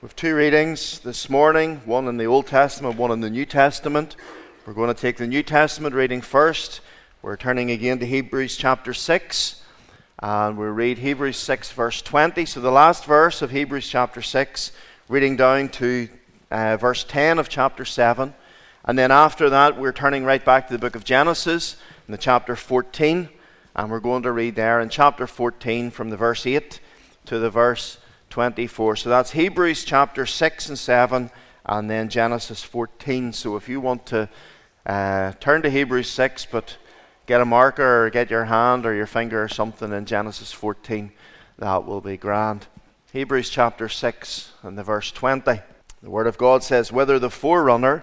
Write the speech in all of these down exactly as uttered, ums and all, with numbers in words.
With two readings this morning, one in the Old Testament, one in the New Testament. We're going to take the New Testament reading first. We're turning again to Hebrews chapter six, and we'll read Hebrews six verse twenty. So the last verse of Hebrews chapter six, reading down to uh, verse ten of chapter seven. And then after that, we're turning right back to the book of Genesis, in the chapter fourteen. And we're going to read there in chapter fourteen from the verse eight to the verse twenty-four. So that's Hebrews chapter six and seven, and then Genesis fourteen. So if you want to uh, turn to Hebrews six, but get a marker or get your hand or your finger or something in Genesis fourteen, that will be grand. Hebrews chapter six and the verse twenty. The Word of God says, "Whither the forerunner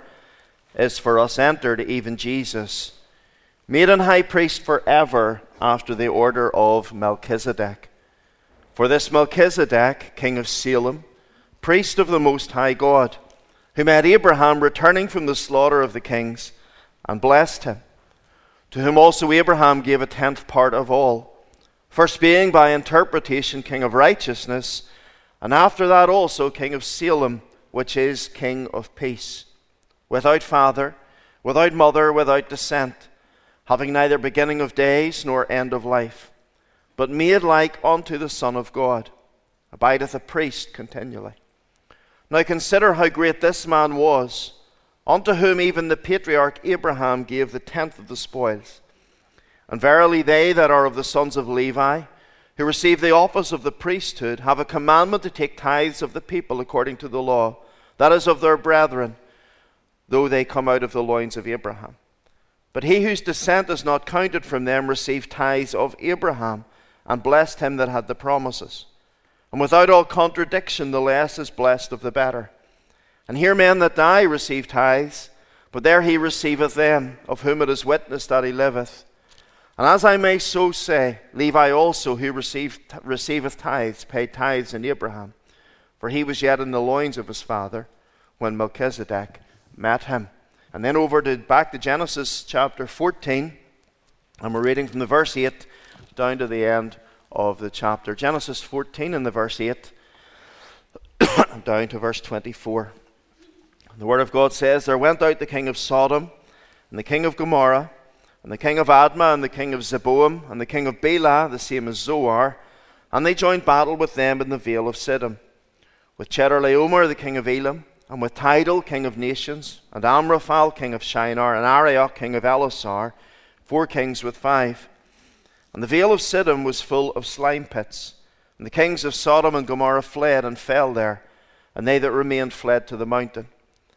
is for us entered, even Jesus, made an high priest forever after the order of Melchizedek. For this Melchizedek, king of Salem, priest of the Most High God, who met Abraham returning from the slaughter of the kings, and blessed him, to whom also Abraham gave a tenth part of all, first being by interpretation king of righteousness, and after that also king of Salem, which is king of peace, without father, without mother, without descent, having neither beginning of days nor end of life, but made like unto the Son of God, abideth a priest continually. Now consider how great this man was, unto whom even the patriarch Abraham gave the tenth of the spoils. And verily they that are of the sons of Levi, who receive the office of the priesthood, have a commandment to take tithes of the people according to the law, that is of their brethren, though they come out of the loins of Abraham. But he whose descent is not counted from them received tithes of Abraham, and blessed him that had the promises. And without all contradiction, the less is blessed of the better. And here men that die receive tithes, but there he receiveth them, of whom it is witnessed that he liveth. And as I may so say, Levi also, who received, receiveth tithes, paid tithes in Abraham, for he was yet in the loins of his father, when Melchizedek met him." And then over to back to Genesis chapter fourteen, and we're reading from the verse eight down to the end of the chapter. Genesis fourteen and the verse eight down to verse twenty-four. The Word of God says, "There went out the king of Sodom, and the king of Gomorrah, and the king of Admah, and the king of Zeboim, and the king of Bela, the same as Zoar, and they joined battle with them in the vale of Siddim, with Chedorlaomer, the king of Elam, and with Tidal, king of nations, and Amraphel, king of Shinar, and Arioch, king of Elasar, four kings with five. And the vale of Siddim was full of slime pits. And the kings of Sodom and Gomorrah fled and fell there, and they that remained fled to the mountain.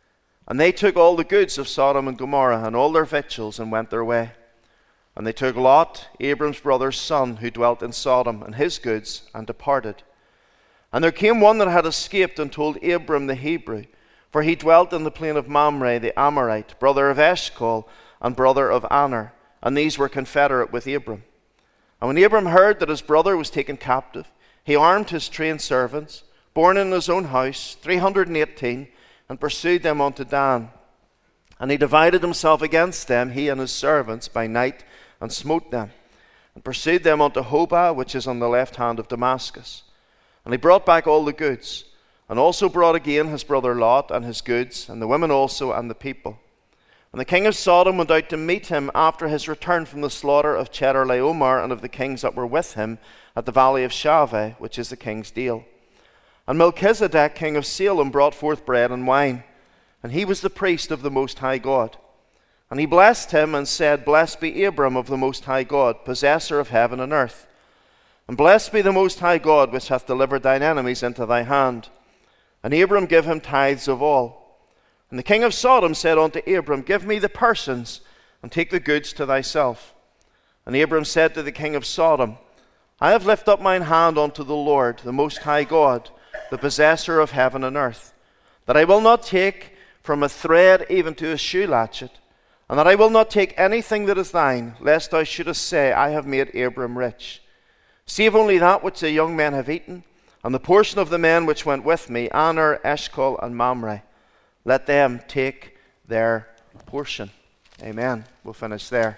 And they took all the goods of Sodom and Gomorrah, and all their victuals, and went their way. And they took Lot, Abram's brother's son, who dwelt in Sodom, and his goods, and departed. And there came one that had escaped, and told Abram the Hebrew, for he dwelt in the plain of Mamre the Amorite, brother of Eshcol, and brother of Aner, and these were confederate with Abram. And when Abram heard that his brother was taken captive, he armed his trained servants, born in his own house, three hundred and eighteen, and pursued them unto Dan. And he divided himself against them, he and his servants, by night, and smote them, and pursued them unto Hobah, which is on the left hand of Damascus. And he brought back all the goods, and also brought again his brother Lot, and his goods, and the women also, and the people. And the king of Sodom went out to meet him after his return from the slaughter of Chedorlaomer and of the kings that were with him at the valley of Shaveh, which is the king's deal. And Melchizedek, king of Salem, brought forth bread and wine, and he was the priest of the Most High God. And he blessed him and said, Blessed be Abram of the Most High God, possessor of heaven and earth. And blessed be the Most High God, which hath delivered thine enemies into thy hand. And Abram gave him tithes of all. And the king of Sodom said unto Abram, Give me the persons, and take the goods to thyself. And Abram said to the king of Sodom, I have lifted up mine hand unto the Lord, the Most High God, the possessor of heaven and earth, that I will not take from a thread even to a shoe latchet, and that I will not take anything that is thine, lest thou shouldest say, I have made Abram rich. Save only that which the young men have eaten, and the portion of the men which went with me, Aner, Eshcol, and Mamre. Let them take their portion. Amen. We'll finish there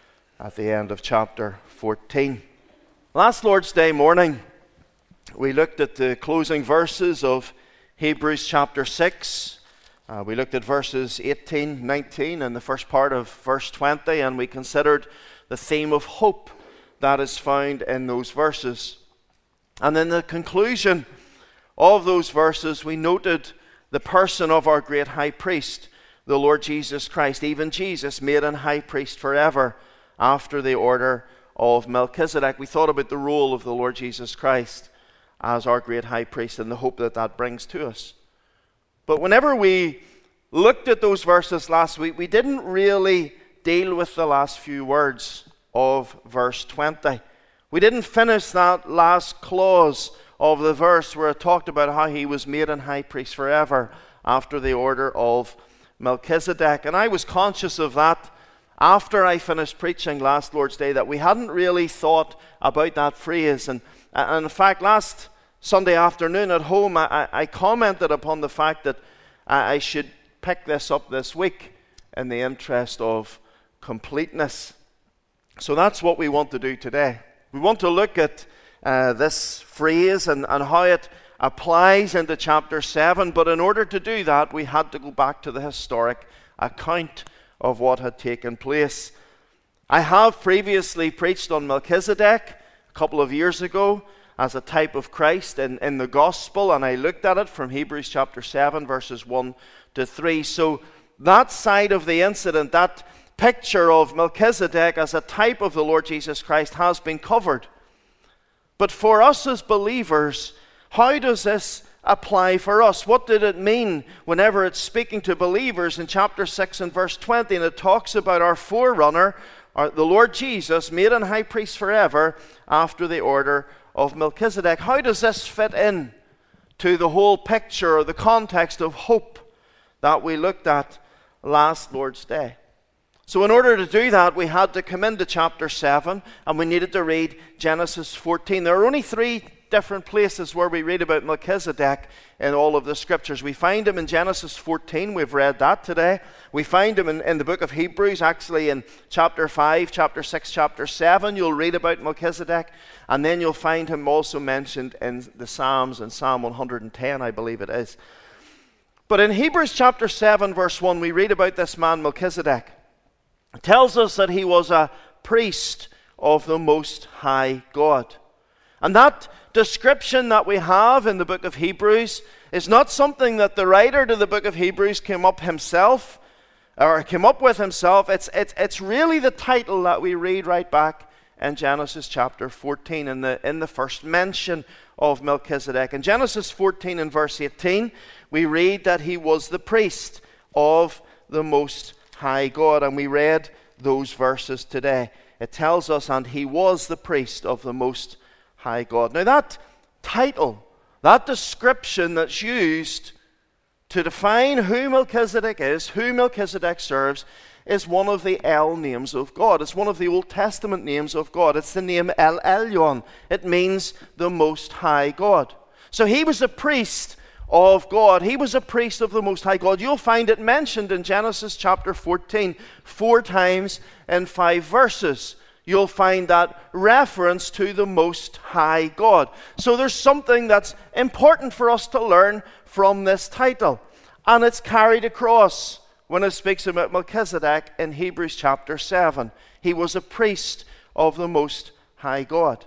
at the end of chapter fourteen. Last Lord's Day morning, we looked at the closing verses of Hebrews chapter six. Uh, we looked at verses eighteen, nineteen, and the first part of verse twenty, and we considered the theme of hope that is found in those verses. And in the conclusion of those verses, we noted the person of our great high priest, the Lord Jesus Christ, even Jesus made an high priest forever after the order of Melchizedek. We thought about the role of the Lord Jesus Christ as our great high priest and the hope that that brings to us. But whenever we looked at those verses last week, we didn't really deal with the last few words of verse twenty. We didn't finish that last clause of the verse where it talked about how he was made an high priest forever after the order of Melchizedek. And I was conscious of that after I finished preaching last Lord's Day, that we hadn't really thought about that phrase. And, and in fact, last Sunday afternoon at home, I, I commented upon the fact that I should pick this up this week in the interest of completeness. So that's what we want to do today. We want to look at uh, this phrase and, and how it applies into chapter seven, but in order to do that, we had to go back to the historic account of what had taken place. I have previously preached on Melchizedek a couple of years ago as a type of Christ in, in the gospel, and I looked at it from Hebrews chapter seven, verses one to three. So that side of the incident, that picture of Melchizedek as a type of the Lord Jesus Christ, has been covered. But for us as believers, how does this apply for us? What did it mean whenever it's speaking to believers in chapter six and verse twenty, and it talks about our forerunner, our, the Lord Jesus, made an high priest forever after the order of Melchizedek? How does this fit in to the whole picture or the context of hope that we looked at last Lord's Day? So in order to do that, we had to come into chapter seven, and we needed to read Genesis fourteen. There are only three different places where we read about Melchizedek in all of the scriptures. We find him in Genesis fourteen. We've read that today. We find him in, in the book of Hebrews, actually in chapter five, chapter six, chapter seven. You'll read about Melchizedek. And then you'll find him also mentioned in the Psalms, in Psalm one hundred ten, I believe it is. But in Hebrews chapter seven, verse one, we read about this man Melchizedek. It tells us that he was a priest of the Most High God. And that description that we have in the book of Hebrews is not something that the writer to the book of Hebrews came up himself, or came up with himself. It's, it's, it's really the title that we read right back in Genesis chapter fourteen, in the, in the first mention of Melchizedek. In Genesis fourteen and verse eighteen, we read that he was the priest of the Most High God, and we read those verses today. It tells us, and he was the priest of the Most High God. Now that title, that description that's used to define who Melchizedek is, who Melchizedek serves, is one of the El names of God. It's one of the Old Testament names of God. It's the name El Elyon. It means the Most High God. So he was a priest of God. He was a priest of the Most High God. You'll find it mentioned in Genesis chapter fourteen four times in five verses. You'll find that reference to the Most High God. So there's something that's important for us to learn from this title. And it's carried across when it speaks about Melchizedek in Hebrews chapter seven. He was a priest of the Most High God.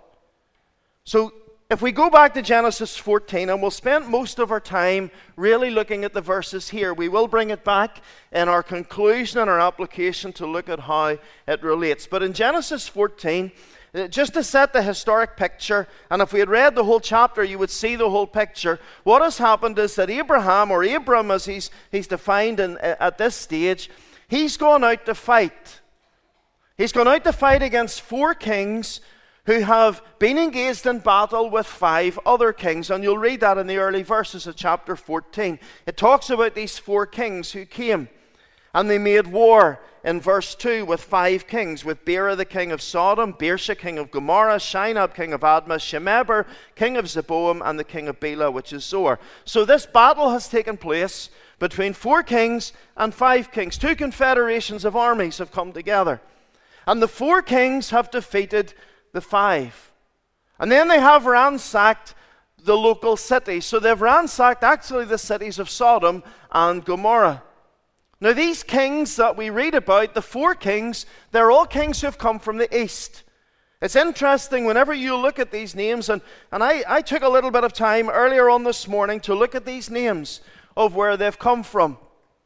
So if we go back to Genesis fourteen, and we'll spend most of our time really looking at the verses here, we will bring it back in our conclusion and our application to look at how it relates. But in Genesis fourteen, just to set the historic picture, and if we had read the whole chapter, you would see the whole picture. What has happened is that Abraham, or Abram as he's, he's defined in, at this stage, he's gone out to fight. He's gone out to fight against four kings who have been engaged in battle with five other kings. And you'll read that in the early verses of chapter fourteen. It talks about these four kings who came, and they made war in verse two with five kings, with Bera the king of Sodom, Birsha king of Gomorrah, Shinab king of Admah, Shemeber king of Zeboim, and the king of Bela, which is Zoar. So this battle has taken place between four kings and five kings. Two confederations of armies have come together. And the four kings have defeated the five. And then they have ransacked the local cities. So they've ransacked actually the cities of Sodom and Gomorrah. Now these kings that we read about, the four kings, they're all kings who have come from the east. It's interesting whenever you look at these names, and, and I, I took a little bit of time earlier on this morning to look at these names of where they've come from.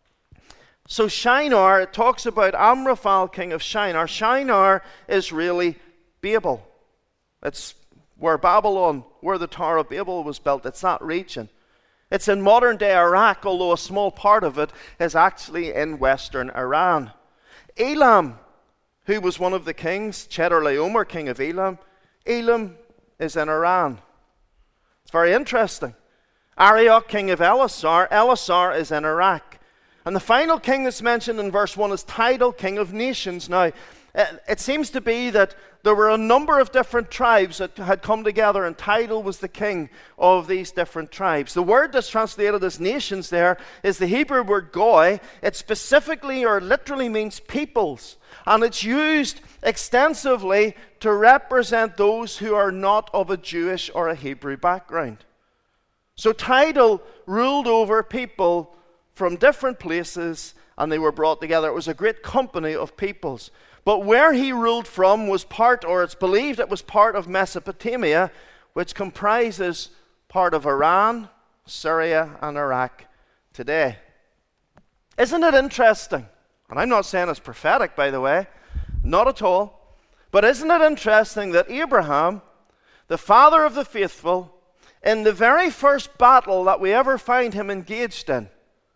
So Shinar, it talks about Amraphel, king of Shinar. Shinar is really Babel. It's where Babylon, where the Tower of Babel was built. It's that region. It's in modern-day Iraq, although a small part of it is actually in western Iran. Elam, who was one of the kings, Chedorlaomer, king of Elam. Elam is in Iran. It's very interesting. Arioch, king of Elasar. Elasar is in Iraq. And the final king that's mentioned in verse one is Tidal, king of nations. Now, it seems to be that there were a number of different tribes that had come together, and Tidal was the king of these different tribes. The word that's translated as nations there is the Hebrew word goy. It specifically or literally means peoples, and it's used extensively to represent those who are not of a Jewish or a Hebrew background. So Tidal ruled over people from different places, and they were brought together. It was a great company of peoples. But where he ruled from was part, or it's believed it was part of Mesopotamia, which comprises part of Iran, Syria, and Iraq today. Isn't it interesting? And I'm not saying it's prophetic, by the way. Not at all. But isn't it interesting that Abraham, the father of the faithful, in the very first battle that we ever find him engaged in,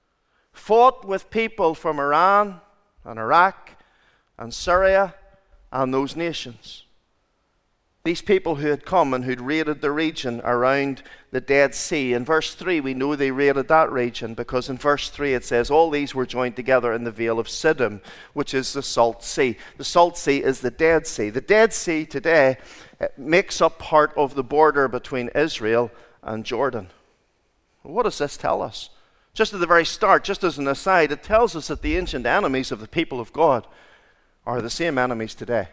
fought with people from Iran and Iraq and Syria and those nations. These people who had come and who'd raided the region around the Dead Sea. In verse three, we know they raided that region because in verse three it says, all these were joined together in the Vale of Siddim, which is the Salt Sea. The Salt Sea is the Dead Sea. The Dead Sea today makes up part of the border between Israel and Jordan. What does this tell us? Just at the very start, just as an aside, it tells us that the ancient enemies of the people of God are the same enemies today.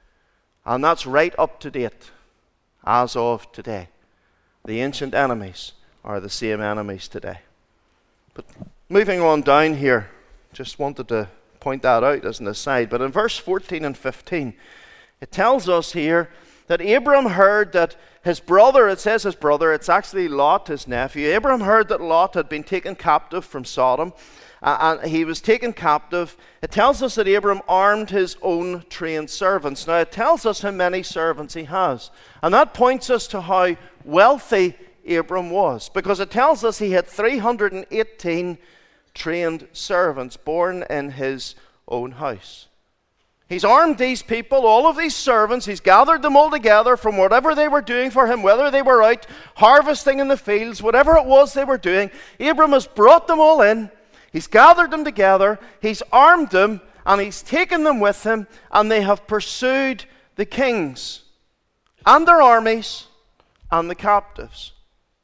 And that's right up to date, as of today. The ancient enemies are the same enemies today. But moving on down here, just wanted to point that out as an aside. But in verse fourteen and fifteen, it tells us here that Abram heard that his brother, it says his brother, it's actually Lot, his nephew. Abram heard that Lot had been taken captive from Sodom, uh, and he was taken captive. It tells us that Abram armed his own trained servants. Now, it tells us how many servants he has. And that points us to how wealthy Abram was, because it tells us he had three hundred eighteen trained servants born in his own house. He's armed these people, all of these servants. He's gathered them all together from whatever they were doing for him, whether they were out harvesting in the fields, whatever it was they were doing. Abram has brought them all in. He's gathered them together. He's armed them, and he's taken them with him, and they have pursued the kings and their armies and the captives.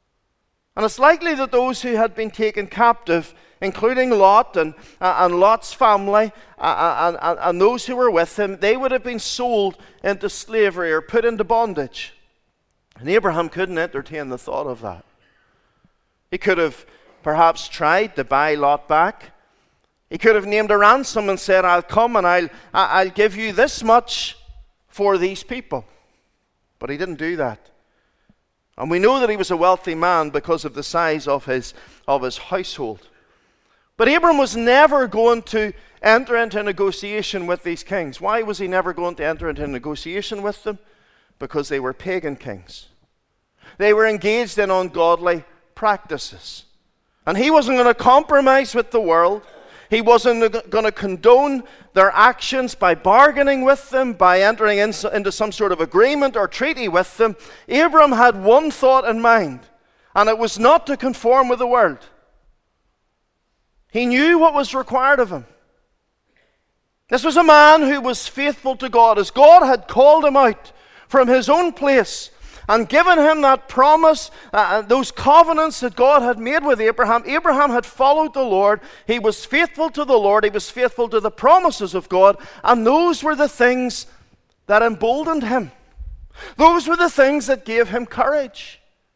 And it's likely that those who had been taken captive, including Lot and, uh, and Lot's family uh, and, and, and those who were with him, they would have been sold into slavery or put into bondage. And Abraham couldn't entertain the thought of that. He could have perhaps tried to buy Lot back. He could have named a ransom and said, I'll come and I'll, I'll give you this much for these people. But he didn't do that. And we know that he was a wealthy man because of the size of his, of his household. But Abram was never going to enter into a negotiation with these kings. Why was he never going to enter into a negotiation with them? Because they were pagan kings. They were engaged in ungodly practices. And he wasn't going to compromise with the world. He wasn't going to condone their actions by bargaining with them, by entering in, into some sort of agreement or treaty with them. Abram had one thought in mind, and it was not to conform with the world. He knew what was required of him. This was a man who was faithful to God. As God had called him out from his own place and given him that promise, uh, those covenants that God had made with Abraham, Abraham had followed the Lord. He was faithful to the Lord. He was faithful to the promises of God. And those were the things that emboldened him. Those were the things that gave him courage.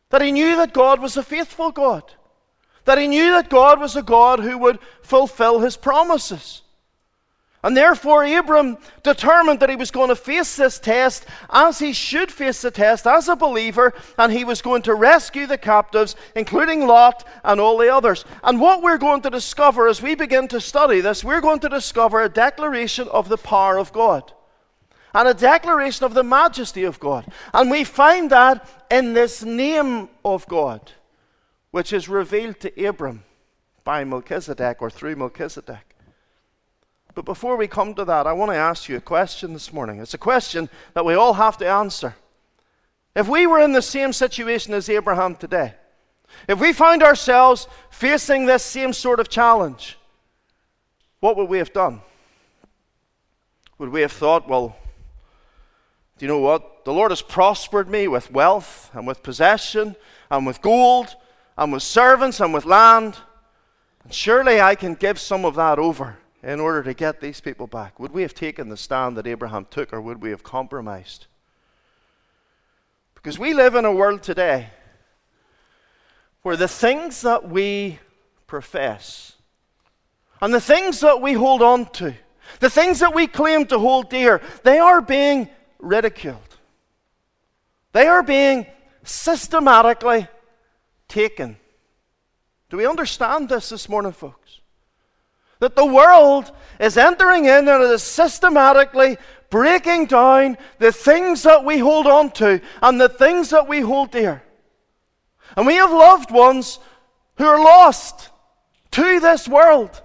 That he knew that God was a faithful God. That he knew that God was a God who would fulfill his promises. And therefore Abram determined that he was going to face this test as he should face the test as a believer, and he was going to rescue the captives, including Lot and all the others. And what we're going to discover as we begin to study this, we're going to discover a declaration of the power of God and a declaration of the majesty of God. And we find that in this name of God, which is revealed to Abram by Melchizedek, or through Melchizedek. But before we come to that, I want to ask you a question this morning. It's a question that we all have to answer. If we were in the same situation as Abraham today, if we found ourselves facing this same sort of challenge, what would we have done? Would we have thought, well, do you know what? The Lord has prospered me with wealth and with possession and with gold and with servants and with land, and surely I can give some of that over in order to get these people back. Would we have taken the stand that Abraham took, or would we have compromised? Because we live in a world today where the things that we profess and the things that we hold on to, the things that we claim to hold dear, they are being ridiculed. They are being systematically taken. Do we understand this this morning, folks? That the world is entering in and it is systematically breaking down the things that we hold on to and the things that we hold dear. And we have loved ones who are lost to this world,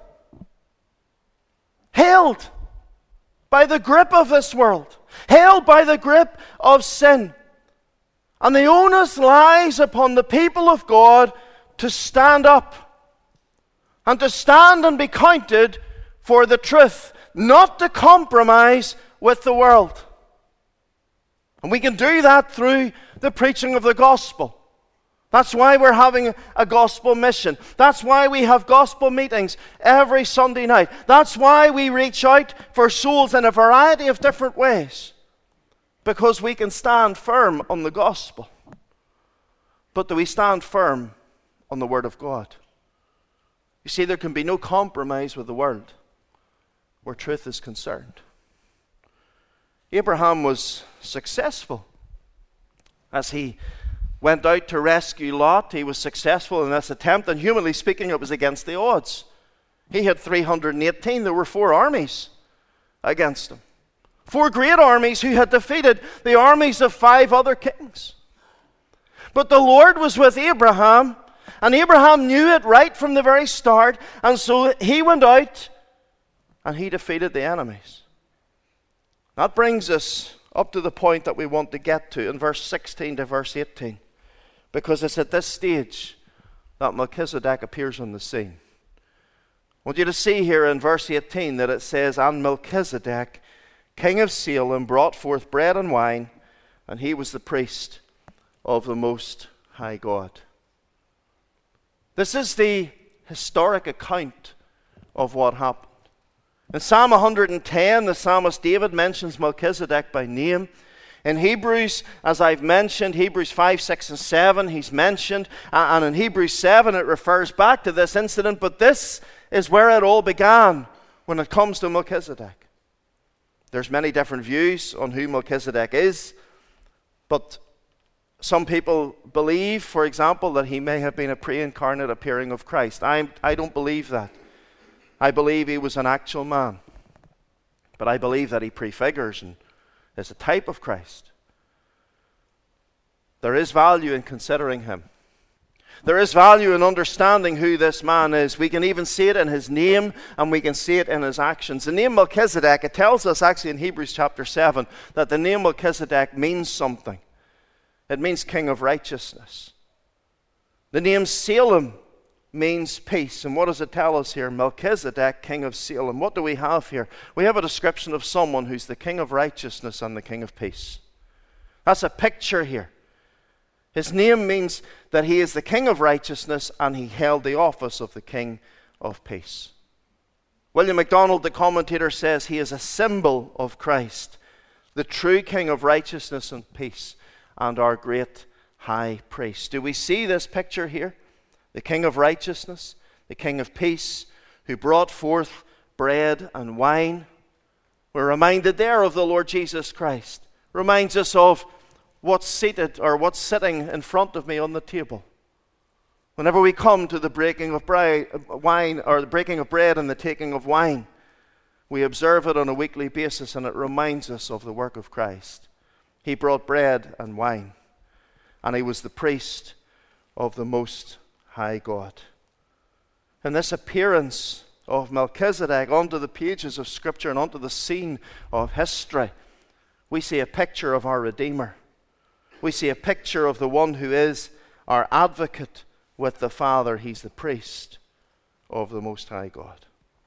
held by the grip of this world, held by the grip of sin. And the onus lies upon the people of God to stand up and to stand and be counted for the truth, not to compromise with the world. And we can do that through the preaching of the gospel. That's why we're having a gospel mission. That's why we have gospel meetings every Sunday night. That's why we reach out for souls in a variety of different ways. Because we can stand firm on the gospel. But do we stand firm on the Word of God? You see, there can be no compromise with the world where truth is concerned. Abraham was successful as he went out to rescue Lot. He was successful in this attempt, and humanly speaking, it was against the odds. He had three hundred eighteen. There were four armies against him. Four great armies who had defeated the armies of five other kings. But the Lord was with Abraham, and Abraham knew it right from the very start, and so he went out and he defeated the enemies. That brings us up to the point that we want to get to in verse sixteen to verse eighteen, because it's at this stage that Melchizedek appears on the scene. I want you to see here in verse eighteen that it says, "And Melchizedek, king of Salem, brought forth bread and wine, and he was the priest of the Most High God." This is the historic account of what happened. In Psalm one hundred ten, the psalmist David mentions Melchizedek by name. In Hebrews, as I've mentioned, Hebrews five, six, and seven, he's mentioned. And in Hebrews seven, it refers back to this incident. But this is where it all began when it comes to Melchizedek. There's many different views on who Melchizedek is. But some people believe, for example, that he may have been a pre-incarnate appearing of Christ. I, I don't believe that. I believe he was an actual man. But I believe that he prefigures and is a type of Christ. There is value in considering him. There is value in understanding who this man is. We can even see it in his name, and we can see it in his actions. The name Melchizedek, it tells us actually in Hebrews chapter seven that the name Melchizedek means something. It means king of righteousness. The name Salem means peace. And what does it tell us here? Melchizedek, king of Salem. What do we have here? We have a description of someone who's the king of righteousness and the king of peace. That's a picture here. His name means that he is the king of righteousness, and he held the office of the king of peace. William MacDonald, the commentator, says he is a symbol of Christ, the true king of righteousness and peace, and our great high priest. Do we see this picture here? The King of righteousness, the King of peace, who brought forth bread and wine. We're reminded there of the Lord Jesus Christ. Reminds us of what's seated or what's sitting in front of me on the table. Whenever we come to the breaking of bread, wine, or the breaking of bread and the taking of wine, we observe it on a weekly basis, and it reminds us of the work of Christ. He brought bread and wine, and he was the priest of the Most High God. And this appearance of Melchizedek onto the pages of Scripture and onto the scene of history, we see a picture of our Redeemer. We see a picture of the one who is our advocate with the Father. He's the priest of the Most High God.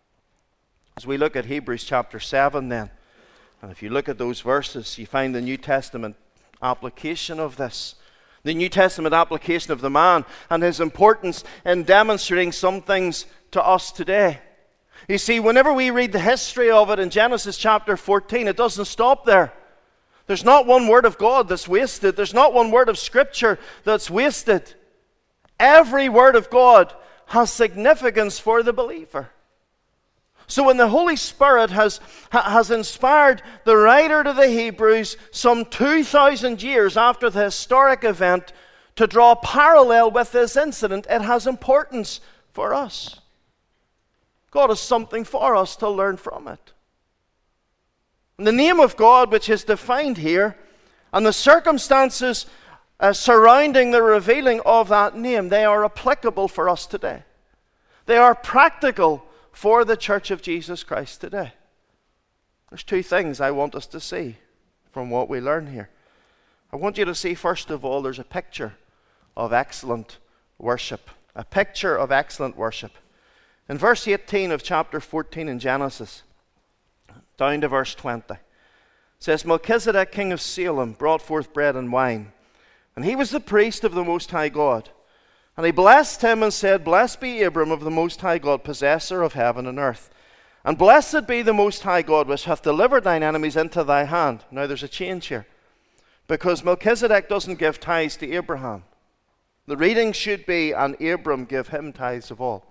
As we look at Hebrews chapter seven then, and if you look at those verses, you find the New Testament application of this. The New Testament application of the man and his importance in demonstrating some things to us today. You see, whenever we read the history of it in Genesis chapter fourteen, it doesn't stop there. There's not one word of God that's wasted. There's not one word of Scripture that's wasted. Every word of God has significance for the believer. So when the Holy Spirit has, has inspired the writer to the Hebrews some two thousand years after the historic event to draw a parallel with this incident, it has importance for us. God has something for us to learn from it. And the name of God, which is defined here, and the circumstances uh, surrounding the revealing of that name, they are applicable for us today. They are practical for the Church of Jesus Christ today. There's two things I want us to see from what we learn here. I want you to see, first of all, there's a picture of excellent worship. A picture of excellent worship. In verse eighteen of chapter fourteen in Genesis, down to verse twenty, it says, Melchizedek, king of Salem, brought forth bread and wine, and he was the priest of the Most High God. And he blessed him and said, Blessed be Abram of the Most High God, possessor of heaven and earth. And blessed be the Most High God, which hath delivered thine enemies into thy hand. Now there's a change here, because Melchizedek doesn't give tithes to Abraham. The reading should be, and Abram gave him tithes of all.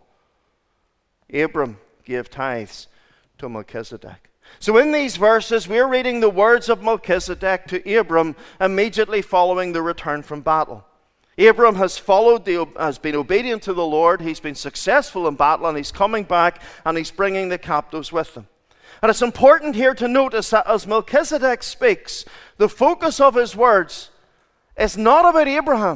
Abram gave tithes to Melchizedek. So in these verses, we're reading the words of Melchizedek to Abram immediately following the return from battle. Abram has followed, the, has been obedient to the Lord. He's been successful in battle, and he's coming back, and he's bringing the captives with him. And it's important here to notice that as Melchizedek speaks, the focus of his words is not about Abraham.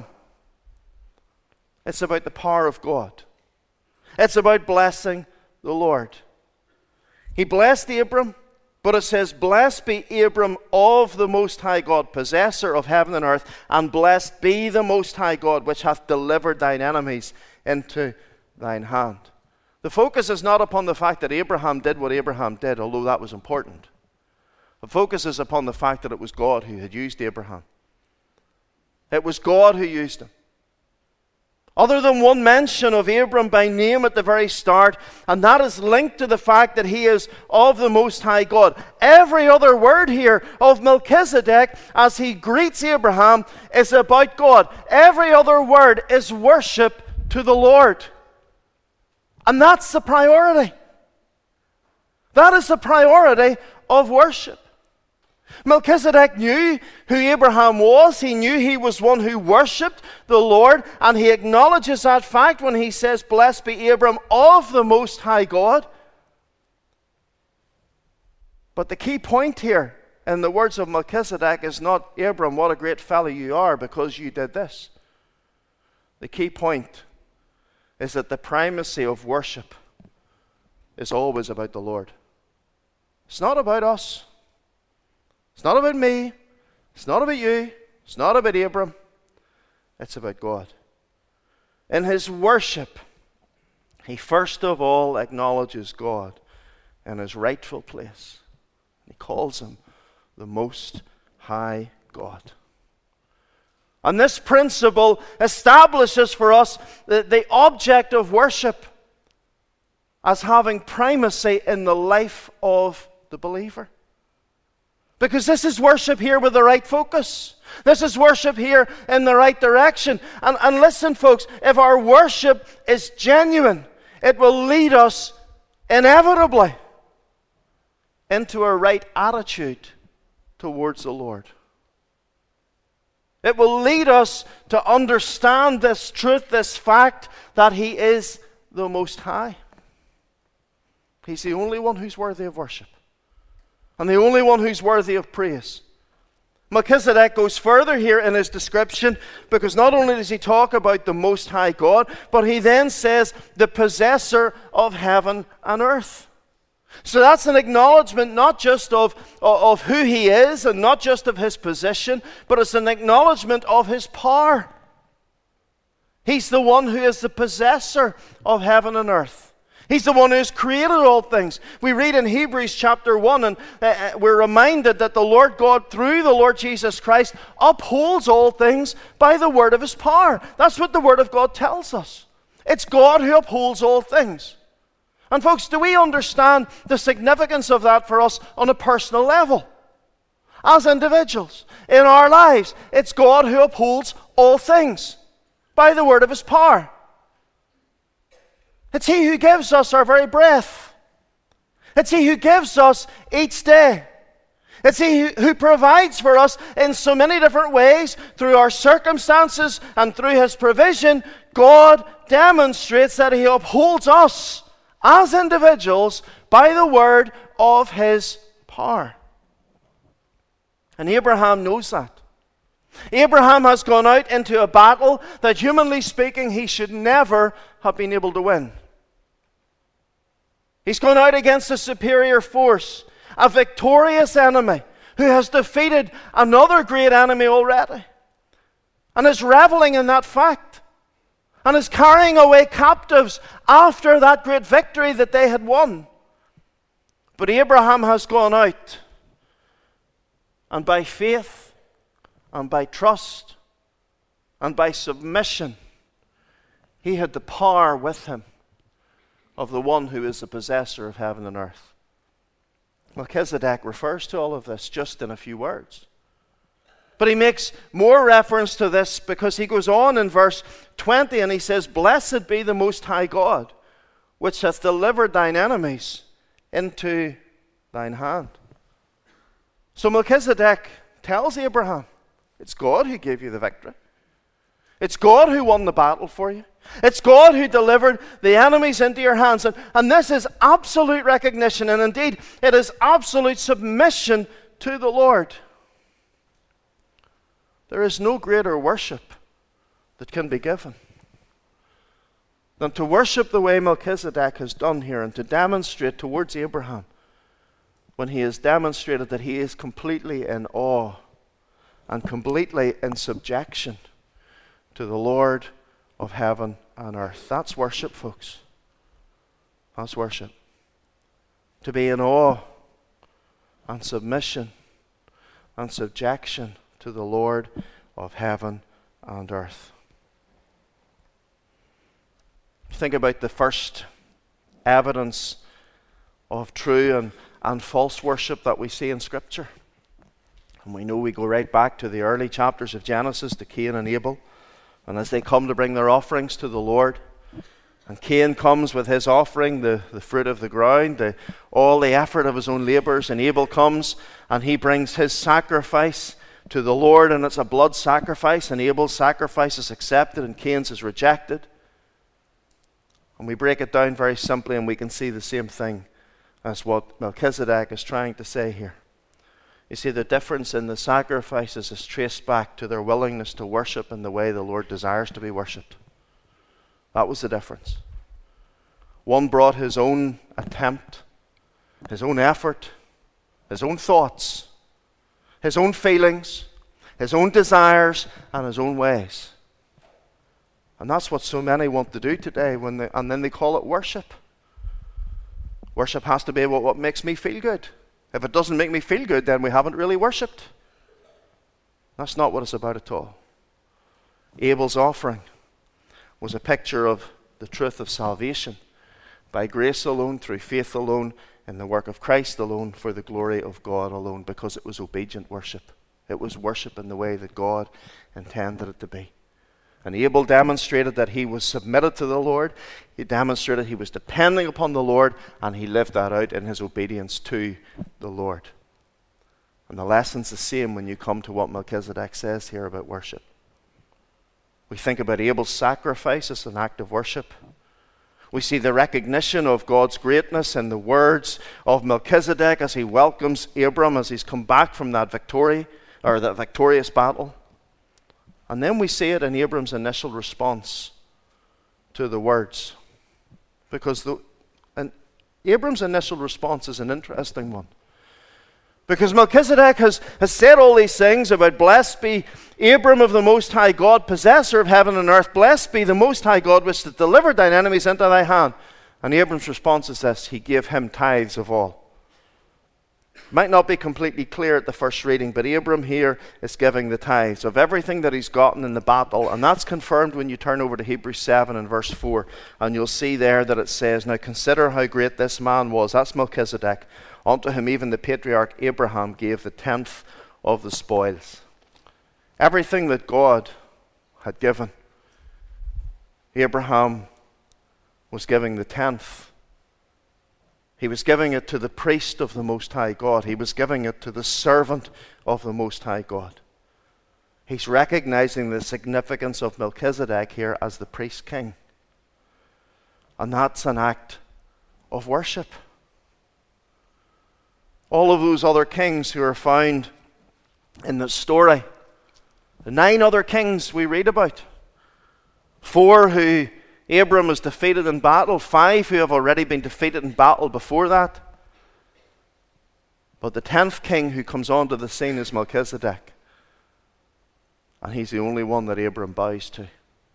It's about the power of God. It's about blessing the Lord. He blessed Abram, but it says, Blessed be Abram of the Most High God, possessor of heaven and earth, and blessed be the Most High God, which hath delivered thine enemies into thine hand. The focus is not upon the fact that Abraham did what Abraham did, although that was important. The focus is upon the fact that it was God who had used Abraham. It was God who used him. Other than one mention of Abram by name at the very start, and that is linked to the fact that he is of the Most High God. Every other word here of Melchizedek as he greets Abraham is about God. Every other word is worship to the Lord. And that's the priority. That is the priority of worship. Melchizedek knew who Abraham was. He knew he was one who worshipped the Lord, and he acknowledges that fact when he says, Blessed be Abram of the Most High God. But the key point here in the words of Melchizedek is not, Abram, what a great fellow you are because you did this. The key point is that the primacy of worship is always about the Lord. It's not about us. It's not about me. It's not about you. It's not about Abram. It's about God. In his worship, he first of all acknowledges God in his rightful place. He calls him the Most High God. And this principle establishes for us the, the object of worship as having primacy in the life of the believer. Because this is worship here with the right focus. This is worship here in the right direction. And, and listen, folks, if our worship is genuine, it will lead us inevitably into a right attitude towards the Lord. It will lead us to understand this truth, this fact, that He is the Most High. He's the only one who's worthy of worship, and the only one who's worthy of praise. Melchizedek goes further here in his description, because not only does he talk about the Most High God, but he then says the possessor of heaven and earth. So that's an acknowledgement not just of, of who he is and not just of his position, but it's an acknowledgement of his power. He's the one who is the possessor of heaven and earth. He's the one who has created all things. We read in Hebrews chapter one, and uh, we're reminded that the Lord God, through the Lord Jesus Christ, upholds all things by the word of His power. That's what the Word of God tells us. It's God who upholds all things. And folks, do we understand the significance of that for us on a personal level? As individuals, in our lives, it's God who upholds all things by the word of His power. It's He who gives us our very breath. It's He who gives us each day. It's He who, who provides for us in so many different ways through our circumstances and through His provision. God demonstrates that He upholds us as individuals by the word of His power. And Abraham knows that. Abraham has gone out into a battle that, humanly speaking, he should never have been able to win. He's gone out against a superior force, a victorious enemy who has defeated another great enemy already, and is reveling in that fact, and is carrying away captives after that great victory that they had won. But Abraham has gone out, and by faith, and by trust, and by submission, he had the power with him of the one who is the possessor of heaven and earth. Melchizedek refers to all of this just in a few words. But he makes more reference to this because he goes on in verse twenty and he says, "Blessed be the Most High God, which hath delivered thine enemies into thine hand." So Melchizedek tells Abraham, it's God who gave you the victory. It's God who won the battle for you. It's God who delivered the enemies into your hands. And, and this is absolute recognition, and indeed it is absolute submission to the Lord. There is no greater worship that can be given than to worship the way Melchizedek has done here, and to demonstrate towards Abraham when he has demonstrated that he is completely in awe and completely in subjection to the Lord of heaven and earth. That's worship, folks. That's worship. To be in awe and submission and subjection to the Lord of heaven and earth. Think about the first evidence of true and, and false worship that we see in Scripture. And we know we go right back to the early chapters of Genesis, to Cain and Abel. And as they come to bring their offerings to the Lord, and Cain comes with his offering, the, the fruit of the ground, the, all the effort of his own labors, and Abel comes and he brings his sacrifice to the Lord, and it's a blood sacrifice, and Abel's sacrifice is accepted and Cain's is rejected. And we break it down very simply, and we can see the same thing as what Melchizedek is trying to say here. You see, the difference in the sacrifices is traced back to their willingness to worship in the way the Lord desires to be worshipped. That was the difference. One brought his own attempt, his own effort, his own thoughts, his own feelings, his own desires, and his own ways. And that's what so many want to do today, when they, and then they call it worship. Worship has to be what, what makes me feel good. If it doesn't make me feel good, then we haven't really worshipped. That's not what it's about at all. Abel's offering was a picture of the truth of salvation, by grace alone, through faith alone, in the work of Christ alone, for the glory of God alone, because it was obedient worship. It was worship in the way that God intended it to be. And Abel demonstrated that he was submitted to the Lord. He demonstrated he was depending upon the Lord, and he lived that out in his obedience to the Lord. And the lesson's the same when you come to what Melchizedek says here about worship. We think about Abel's sacrifice as an act of worship. We see the recognition of God's greatness in the words of Melchizedek as he welcomes Abram as he's come back from that victory, or that victorious battle. And then we see it in Abram's initial response to the words. Because the, and Abram's initial response is an interesting one. Because Melchizedek has, has said all these things about blessed be Abram of the Most High God, possessor of heaven and earth. Blessed be the Most High God, which hath delivered thine enemies into thy hand. And Abram's response is this: he gave him tithes of all. Might not be completely clear at the first reading, but Abram here is giving the tithes of everything that he's gotten in the battle. And that's confirmed when you turn over to Hebrews seven and verse four. And you'll see there that it says, now consider how great this man was. That's Melchizedek. Unto him even the patriarch Abraham gave the tenth of the spoils. Everything that God had given, Abraham was giving the tenth. He was giving it to the priest of the Most High God. He was giving it to the servant of the Most High God. He's recognizing the significance of Melchizedek here as the priest king. And that's an act of worship. All of those other kings who are found in the story, the nine other kings we read about, four who Abram was defeated in battle, five who have already been defeated in battle before that. But the tenth king who comes onto the scene is Melchizedek. And he's the only one that Abram bows to.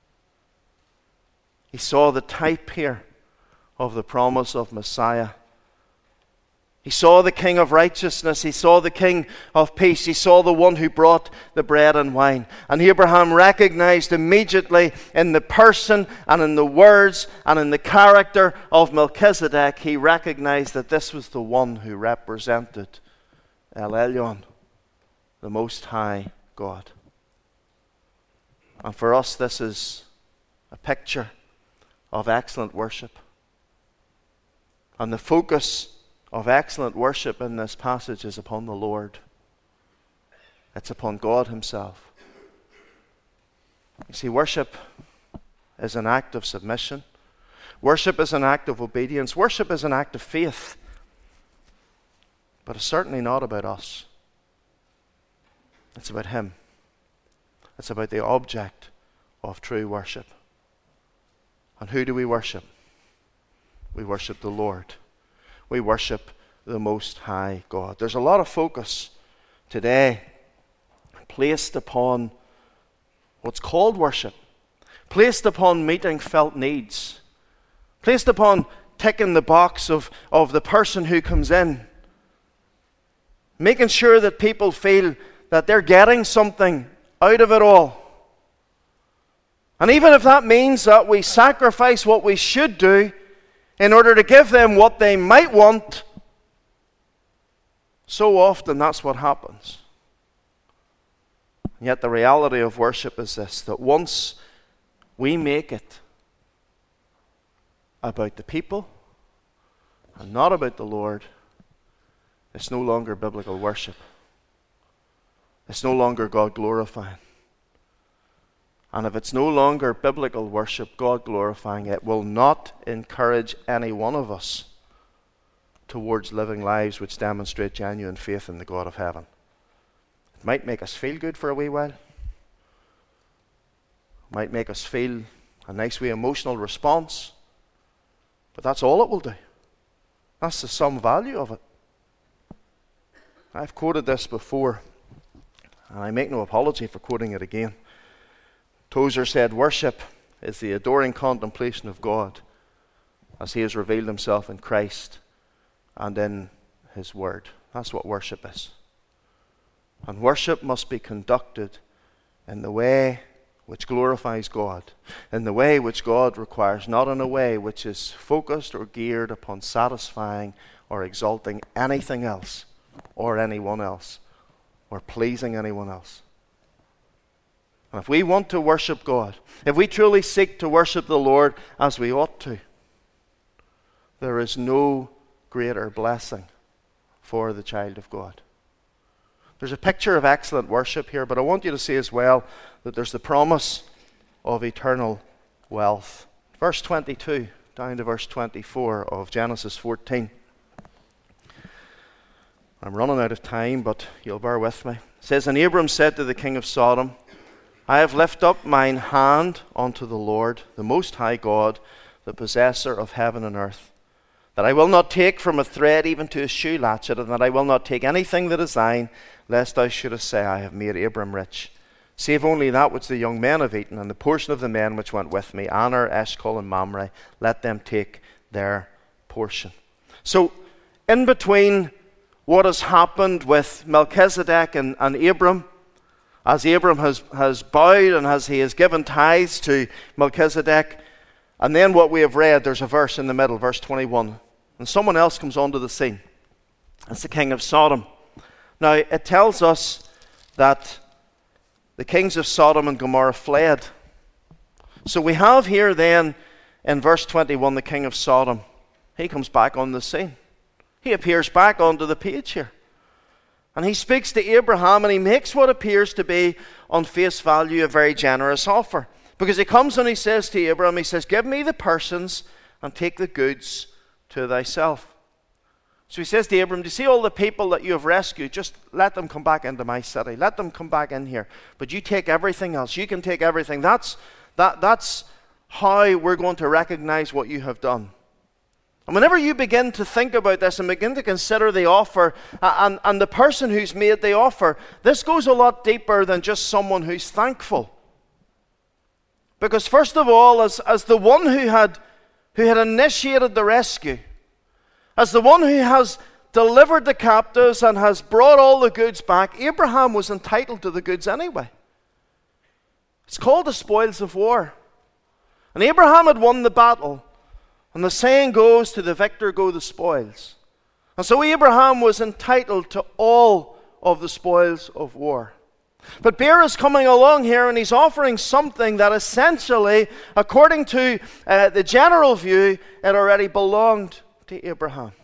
He saw the type here of the promise of Messiah. He saw the King of righteousness. He saw the King of peace. He saw the one who brought the bread and wine. And Abraham recognized immediately in the person and in the words and in the character of Melchizedek, he recognized that this was the one who represented El Elyon, the Most High God. And for us, this is a picture of excellent worship. And the focus of excellent worship in this passage is upon the Lord. It's upon God himself. You see, worship is an act of submission. Worship is an act of obedience. Worship is an act of faith. But it's certainly not about us. It's about him. It's about the object of true worship. And who do we worship? We worship the Lord. We worship the Most High God. There's a lot of focus today placed upon what's called worship, placed upon meeting felt needs, placed upon ticking the box of, of the person who comes in, making sure that people feel that they're getting something out of it all. And even if that means that we sacrifice what we should do in order to give them what they might want, so often that's what happens. And yet the reality of worship is this, that once we make it about the people and not about the Lord, it's no longer biblical worship. It's no longer God glorifying. And if it's no longer biblical worship, God glorifying, it will not encourage any one of us towards living lives which demonstrate genuine faith in the God of heaven. It might make us feel good for a wee while. It might make us feel a nice wee emotional response. But that's all it will do. That's the sum value of it. I've quoted this before, and I make no apology for quoting it again. Tozer said, worship is the adoring contemplation of God as he has revealed himself in Christ and in his word. That's what worship is. And worship must be conducted in the way which glorifies God, in the way which God requires, not in a way which is focused or geared upon satisfying or exalting anything else or anyone else or pleasing anyone else. And if we want to worship God, if we truly seek to worship the Lord as we ought to, there is no greater blessing for the child of God. There's a picture of excellent worship here, but I want you to see as well that there's the promise of eternal wealth. Verse twenty-two down to verse twenty-four of Genesis fourteen. I'm running out of time, but you'll bear with me. It says, And Abram said to the king of Sodom, I have lifted up mine hand unto the Lord, the Most High God, the possessor of heaven and earth, that I will not take from a thread even to a shoe latchet, and that I will not take anything that is thine, lest thou shouldest say, I have made Abram rich. Save only that which the young men have eaten, and the portion of the men which went with me, Aner, Eshcol, and Mamre, let them take their portion. So, in between what has happened with Melchizedek and, and Abram, as Abram has, has bowed and as he has given tithes to Melchizedek, and then what we have read, there's a verse in the middle, verse twenty-one, and someone else comes onto the scene. It's the king of Sodom. Now, it tells us that the kings of Sodom and Gomorrah fled. So we have here then, in verse twenty-one, the king of Sodom. He comes back on the scene. He appears back onto the page here. And he speaks to Abraham, and he makes what appears to be, on face value, a very generous offer. Because he comes and he says to Abraham, he says, Give me the persons and take the goods to thyself. So he says to Abraham, do you see all the people that you have rescued? Just let them come back into my city. Let them come back in here. But you take everything else. You can take everything. That's, that, that's how we're going to recognize what you have done. And whenever you begin to think about this and begin to consider the offer uh, and, and the person who's made the offer, this goes a lot deeper than just someone who's thankful. Because first of all, as, as the one who had, who had initiated the rescue, as the one who has delivered the captives and has brought all the goods back, Abraham was entitled to the goods anyway. It's called the spoils of war. And Abraham had won the battle. And the saying goes, to the victor go the spoils. And so Abraham was entitled to all of the spoils of war. But Beer is coming along here and he's offering something that essentially, according to uh, the general view, it already belonged to Abraham.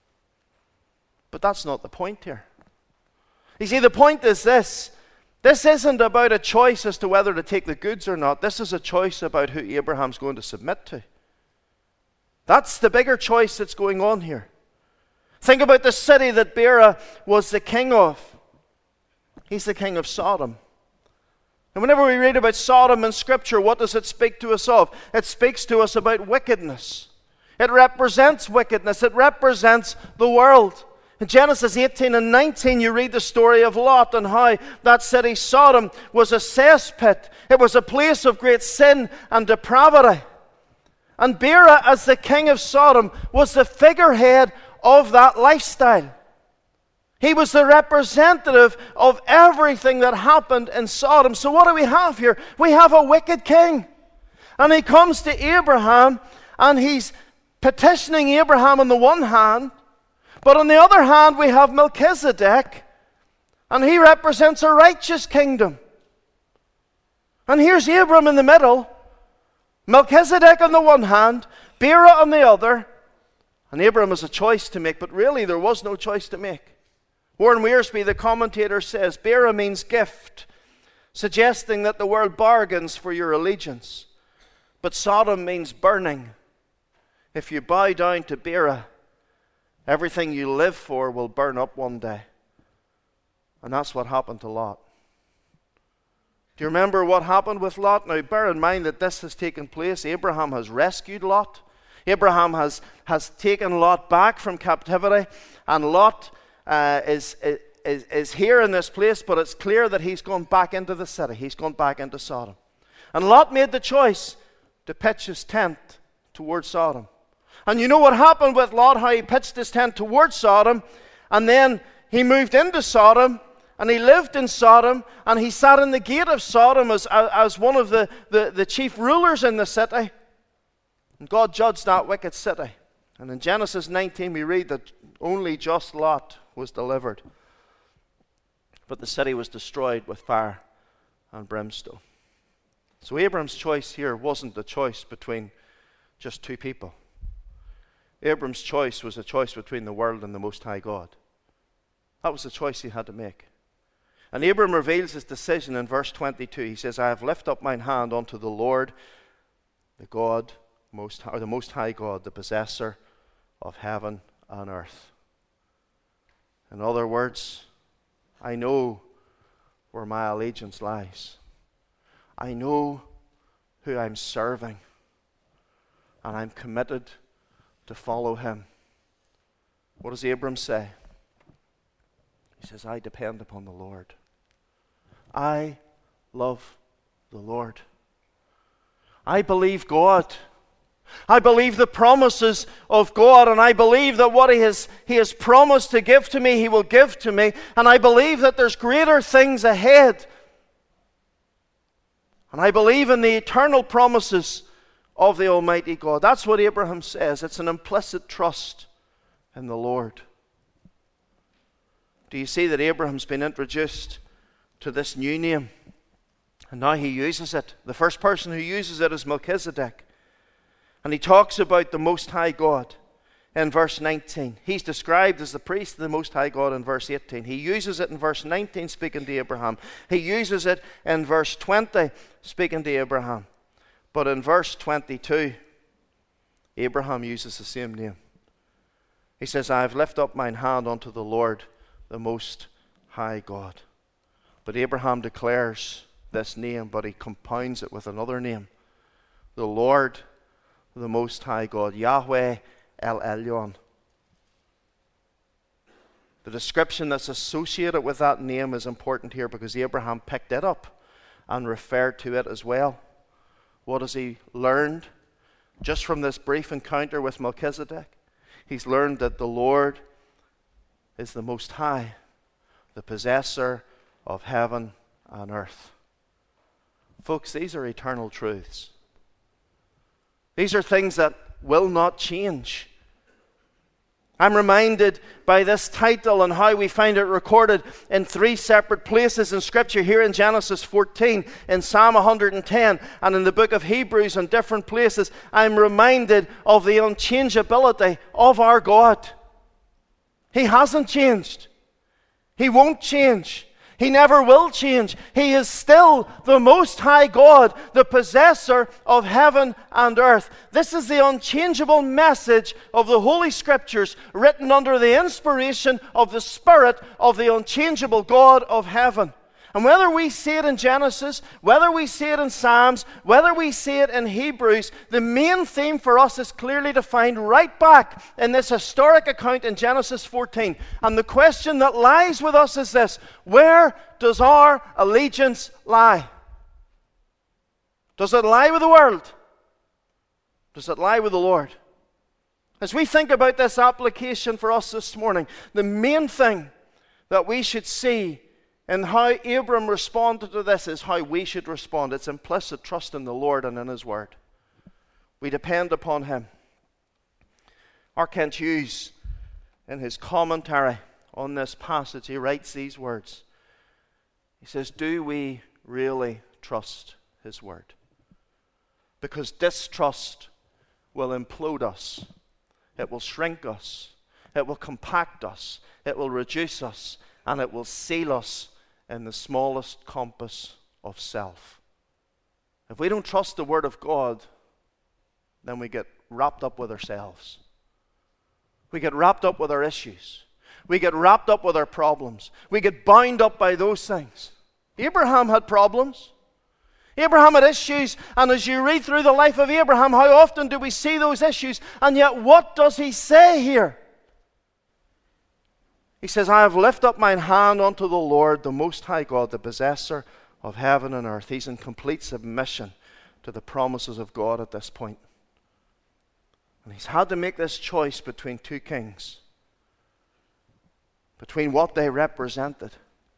But that's not the point here. You see, the point is this. This isn't about a choice as to whether to take the goods or not. This is a choice about who Abraham's going to submit to. That's the bigger choice that's going on here. Think about the city that Bera was the king of. He's the king of Sodom. And whenever we read about Sodom in Scripture, what does it speak to us of? It speaks to us about wickedness. It represents wickedness. It represents the world. In Genesis eighteen and nineteen, you read the story of Lot and how that city, Sodom, was a cesspit. It was a place of great sin and depravity. And Bera, as the king of Sodom, was the figurehead of that lifestyle. He was the representative of everything that happened in Sodom. So what do we have here? We have a wicked king. And he comes to Abraham, and he's petitioning Abraham on the one hand, but on the other hand we have Melchizedek, and he represents a righteous kingdom. And here's Abram in the middle, Melchizedek on the one hand, Bera on the other, and Abram has a choice to make, but really there was no choice to make. Warren Wiersbe, the commentator, says, Bera means gift, suggesting that the world bargains for your allegiance. But Sodom means burning. If you bow down to Bera, everything you live for will burn up one day. And that's what happened to Lot. Do you remember what happened with Lot? Now, bear in mind that this has taken place. Abraham has rescued Lot. Abraham has, has taken Lot back from captivity. And Lot uh, is, is, is here in this place, but it's clear that he's gone back into the city. He's gone back into Sodom. And Lot made the choice to pitch his tent towards Sodom. And you know what happened with Lot, how he pitched his tent towards Sodom, and then he moved into Sodom, and he lived in Sodom, and he sat in the gate of Sodom as, as one of the, the, the chief rulers in the city. And God judged that wicked city. And in Genesis nineteen we read that only just Lot was delivered. but the city was destroyed with fire and brimstone. So Abram's choice here wasn't a choice between just two people. Abram's choice was a choice between the world and the Most High God. That was the choice he had to make. And Abram reveals his decision in verse twenty-two. He says, I have lifted up mine hand unto the Lord, the God, most, or the Most High God, the possessor of heaven and earth. In other words, I know where my allegiance lies. I know who I'm serving, and I'm committed to follow him. What does Abram say? He says, I depend upon the Lord. I love the Lord. I believe God. I believe the promises of God, and I believe that what he has, he has promised to give to me, he will give to me, and I believe that there's greater things ahead. And I believe in the eternal promises of the Almighty God. That's what Abraham says. It's an implicit trust in the Lord. Do you see that Abraham's been introduced to this new name? And now he uses it. The first person who uses it is Melchizedek. And he talks about the Most High God in verse nineteen. He's described as the priest of the Most High God in verse eighteen. He uses it in verse nineteen, speaking to Abraham. He uses it in verse twenty, speaking to Abraham. But in verse twenty-two, Abraham uses the same name. He says, I have lifted up mine hand unto the Lord, the Most High God. But Abraham declares this name, but he compounds it with another name. The Lord, the Most High God, Yahweh El Elyon. The description that's associated with that name is important here because Abraham picked it up and referred to it as well. What has he learned just from this brief encounter with Melchizedek? He's learned that the Lord is the Most High, the possessor of heaven and earth. Folks, these are eternal truths. These are things that will not change. I'm reminded by this title and how we find it recorded in three separate places in Scripture, here in Genesis fourteen, in Psalm one hundred ten, and in the book of Hebrews in different places. I'm reminded of the unchangeability of our God. He hasn't changed. He won't change. He never will change. He is still the Most High God, the possessor of heaven and earth. This is the unchangeable message of the Holy Scriptures, written under the inspiration of the Spirit of the unchangeable God of heaven. And whether we see it in Genesis, whether we see it in Psalms, whether we see it in Hebrews, the main theme for us is clearly defined right back in this historic account in Genesis fourteen. And the question that lies with us is this: where does our allegiance lie? Does it lie with the world? Does it lie with the Lord? As we think about this application for us this morning, the main thing that we should see and how Abram responded to this is how we should respond. It's implicit trust in the Lord and in His Word. We depend upon Him. R. Kent Hughes, in his commentary on this passage, he writes these words. He says, do we really trust His Word? Because distrust will implode us. It will shrink us. It will compact us. It will reduce us. And it will seal us in the smallest compass of self. If we don't trust the Word of God, then we get wrapped up with ourselves. We get wrapped up with our issues. We get wrapped up with our problems. We get bound up by those things. Abraham had problems. Abraham had issues, and as you read through the life of Abraham, how often do we see those issues? And yet, what does he say here? He says, I have lifted up mine hand unto the Lord, the Most High God, the possessor of heaven and earth. He's in complete submission to the promises of God at this point. And he's had to make this choice between two kings, between what they represented.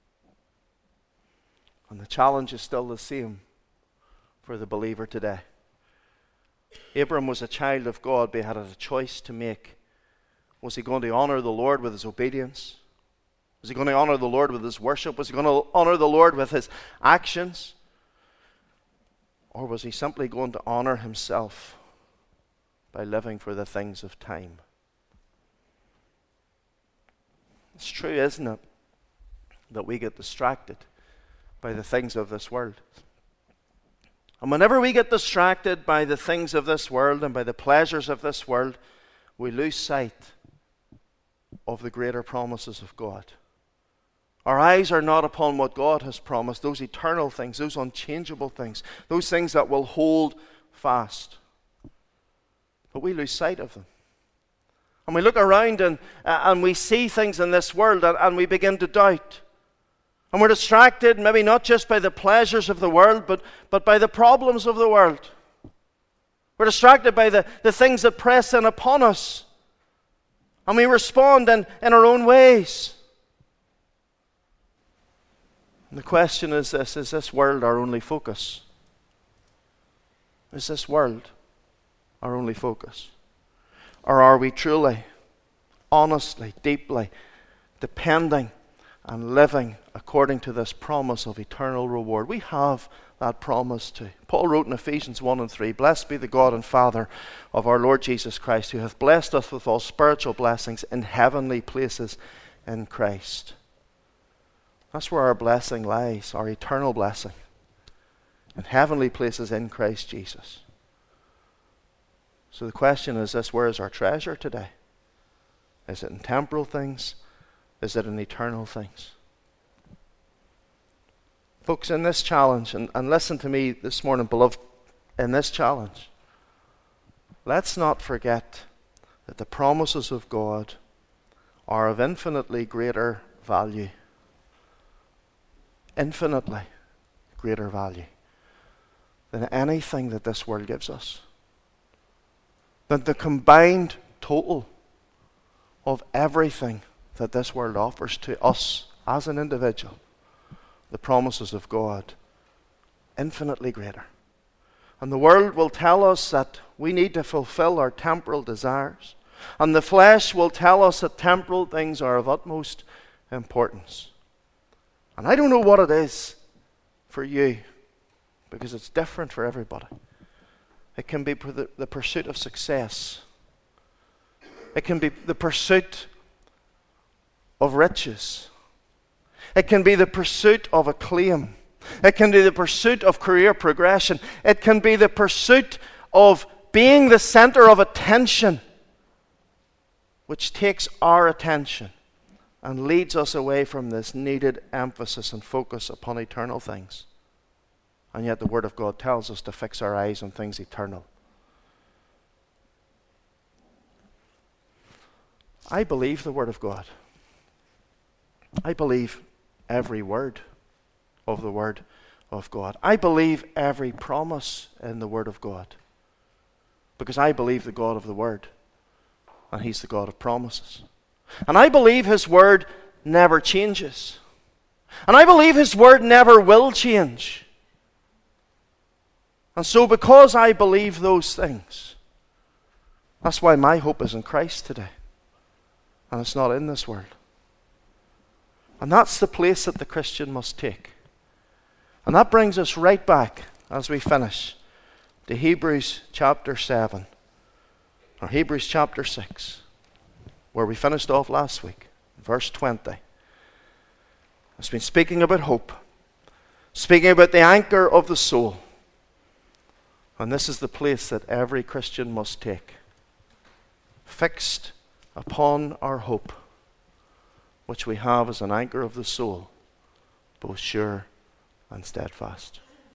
And the challenge is still the same for the believer today. Abram was a child of God, but he had a choice to make. Was he going to honor the Lord with his obedience? Was he going to honor the Lord with his worship? Was he going to honor the Lord with his actions? Or was he simply going to honor himself by living for the things of time? It's true, isn't it, that we get distracted by the things of this world. And whenever we get distracted by the things of this world and by the pleasures of this world, we lose sight of the greater promises of God. Our eyes are not upon what God has promised, those eternal things, those unchangeable things, those things that will hold fast. But we lose sight of them. And we look around and, uh, and we see things in this world and, and we begin to doubt. And we're distracted, maybe not just by the pleasures of the world, but, but by the problems of the world. We're distracted by the, the things that press in upon us. And we respond in, in our own ways. And the question is this, is this world our only focus? Is this world our only focus? Or are we truly, honestly, deeply depending and living according to this promise of eternal reward? We have that promise too. Paul wrote in Ephesians one and three, "Blessed be the God and Father of our Lord Jesus Christ, who hath blessed us with all spiritual blessings in heavenly places in Christ." That's where our blessing lies, our eternal blessing, in heavenly places in Christ Jesus. So the question is this, where is our treasure today? Is it in temporal things? Is it in eternal things? Folks, in this challenge, and, and listen to me this morning, beloved, in this challenge, let's not forget that the promises of God are of infinitely greater value. Infinitely greater value than anything that this world gives us. Than the combined total of everything that this world offers to us as an individual. The promises of God, infinitely greater. And the world will tell us that we need to fulfill our temporal desires. And the flesh will tell us that temporal things are of utmost importance. And I don't know what it is for you, because it's different for everybody. It can be the, the pursuit of success. It can be the pursuit of riches. It can be the pursuit of acclaim. It can be the pursuit of career progression. It can be the pursuit of being the center of attention, which takes our attention and leads us away from this needed emphasis and focus upon eternal things. And yet the Word of God tells us to fix our eyes on things eternal. I believe the Word of God. I believe every word of the Word of God. I believe every promise in the Word of God. Because I believe the God of the Word. And He's the God of promises. And I believe His Word never changes. And I believe His Word never will change. And so because I believe those things, that's why my hope is in Christ today. And it's not in this world. And that's the place that the Christian must take. And that brings us right back, as we finish, to Hebrews chapter seven, or Hebrews chapter six, where we finished off last week, verse twenty. It's been speaking about hope, speaking about the anchor of the soul. And this is the place that every Christian must take. Fixed upon our hope, which we have as an anchor of the soul, both sure and steadfast.